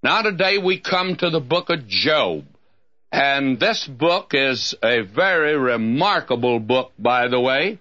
Now today we come to the book of Job. And this book is a very remarkable book, by the way.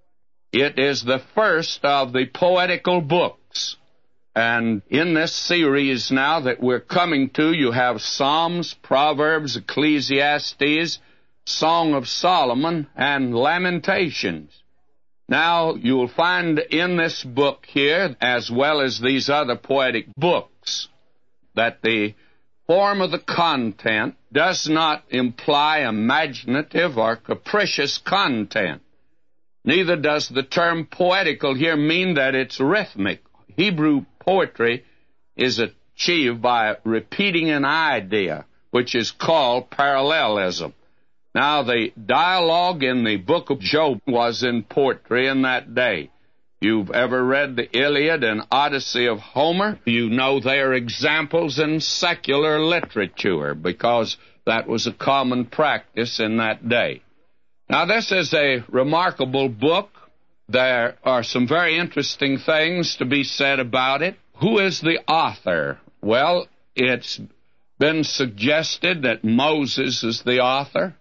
It is the first of the poetical books. And in this series now that we're coming to, you have Psalms, Proverbs, Ecclesiastes, Song of Solomon, and Lamentations. Now, you'll find in this book here, as well as these other poetic books, that the form of the content does not imply imaginative or capricious content. Neither does the term poetical here mean that it's rhythmic. Hebrew poetry is achieved by repeating an idea, which is called parallelism. Now, the dialogue in the book of Job was in poetry in that day. You've ever read the Iliad and Odyssey of Homer? You know they are examples in secular literature because that was a common practice in that day. Now, this is a remarkable book. There are some very interesting things to be said about it. Who is the author? Well, it's been suggested that Moses is the author,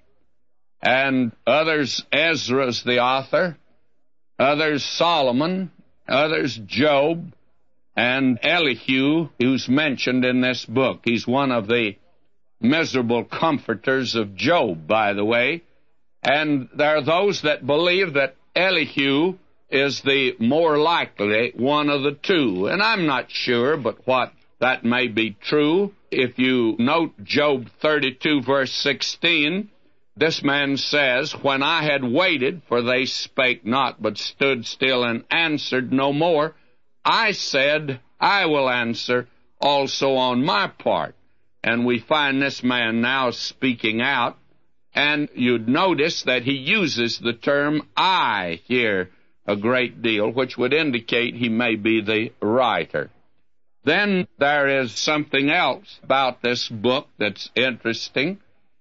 and others Ezra's the author, others Solomon, others Job, and Elihu, who's mentioned in this book. He's one of the miserable comforters of Job, by the way. And there are those that believe that Elihu is the more likely one of the two. And I'm not sure, but what that may be true. If you note Job 32, verse 16, this man says, "When I had waited, for they spake not, but stood still and answered no more, I said, I will answer also on my part." And we find this man now speaking out, and you'd notice that he uses the term I here a great deal, which would indicate he may be the writer. Then there is something else about this book that's interesting.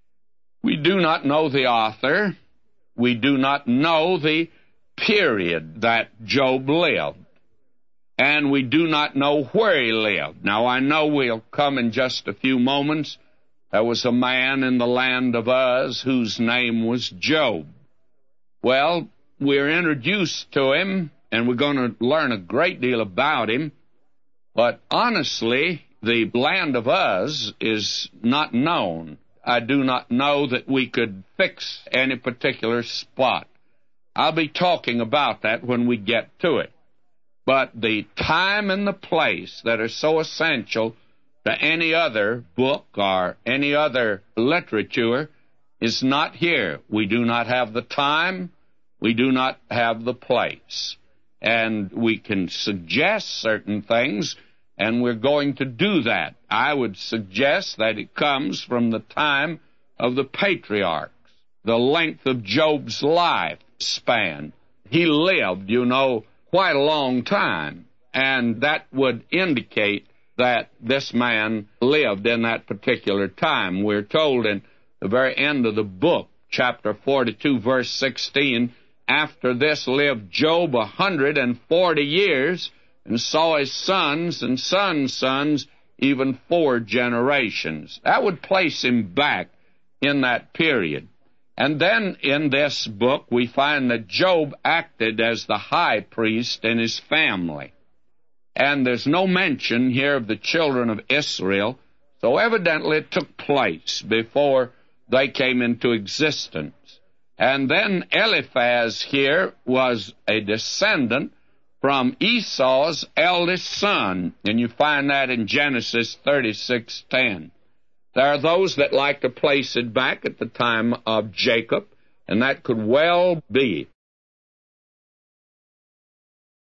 We do not know the author. We do not know the period that Job lived. And we do not know where he lived. Now, I know we'll come in just a few moments. There was a man in the land of Uz whose name was Job. Well, we're introduced to him, and we're going to learn a great deal about him. But honestly, the land of Uz is not known. I do not know that we could fix any particular spot. I'll be talking about that when we get to it. But the time and the place that are so essential to any other book or any other literature is not here. We do not have the time. We do not have the place. And we can suggest certain things, and we're going to do that. I would suggest that it comes from the time of the patriarchs, the length of Job's life span. He lived, quite a long time, and that would indicate that this man lived in that particular time. We're told in the very end of the book, chapter 42, verse 16, "After this lived Job 140 years, and saw his sons and sons' sons, even 4 generations." That would place him back in that period. And then in this book, we find that Job acted as the high priest in his family. And there's no mention here of the children of Israel, so evidently it took place before they came into existence. And then Eliphaz here was a descendant from Esau's eldest son, and you find that in Genesis 36:10. There are those that like to place it back at the time of Jacob, and that could well be.